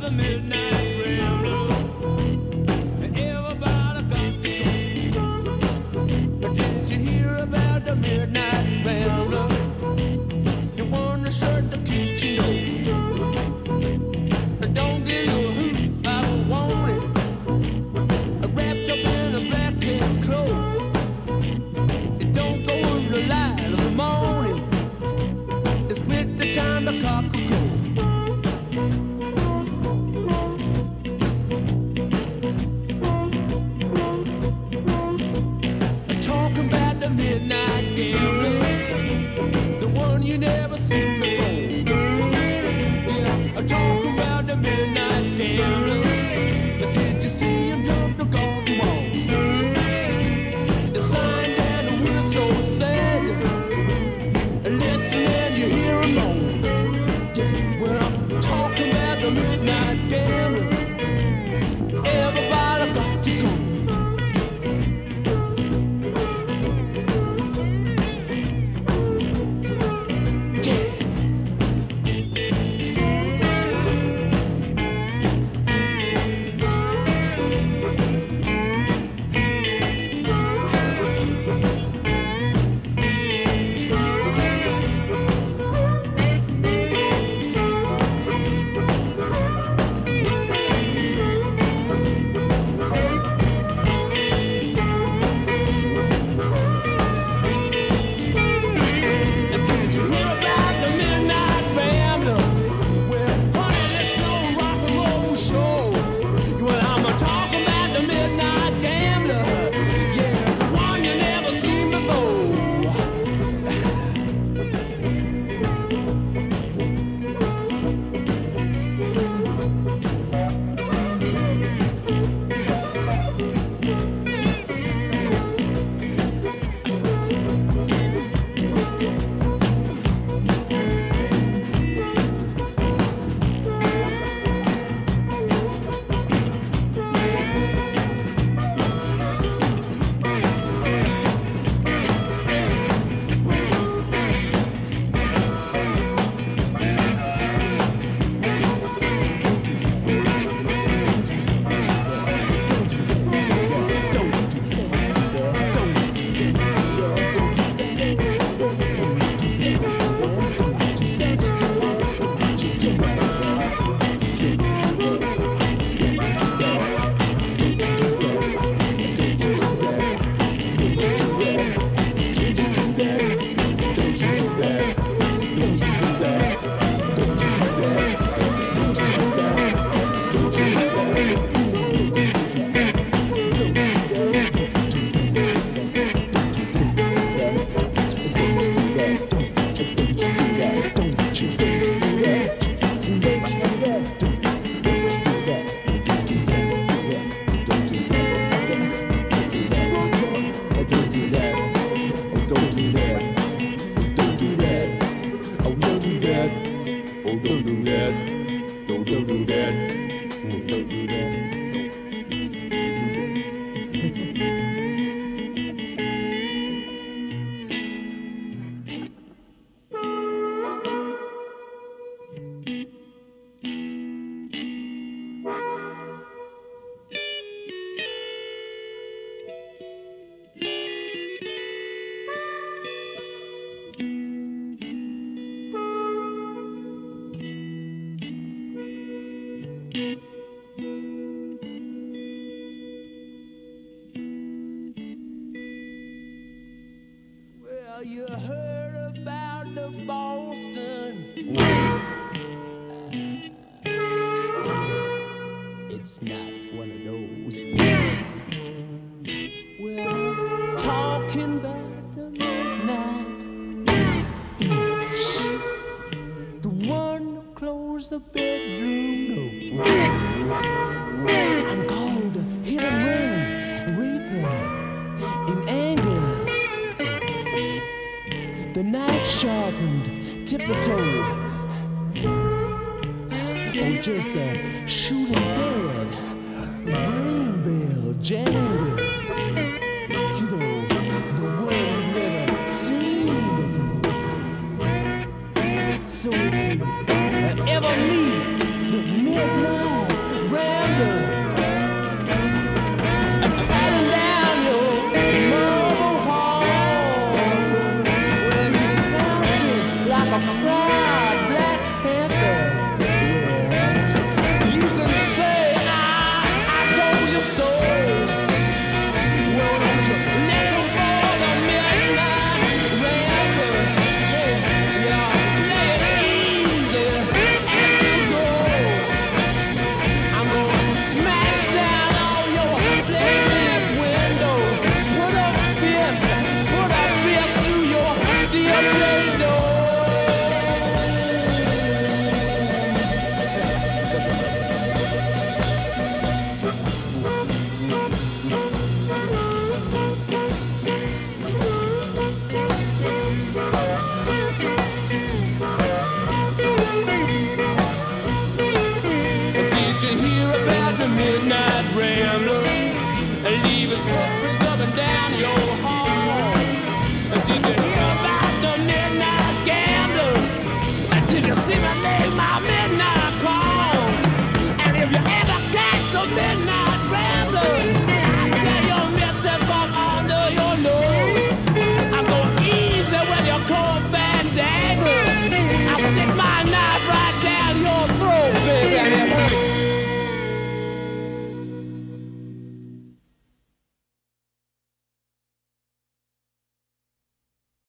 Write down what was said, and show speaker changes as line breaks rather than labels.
So if you ever meet the midnight like a proud Black Panther. Well, you can say I told you so. Well, don't you listen for the midnight ramble. Yeah, lay it easy as you go. I'm gonna smash down all your glass window. Put a fist through your steel blade door. Did you hear about the midnight rambler? Leave his footprints up and down your hall. Did you hear about the midnight gambler? Did you see my name, my man?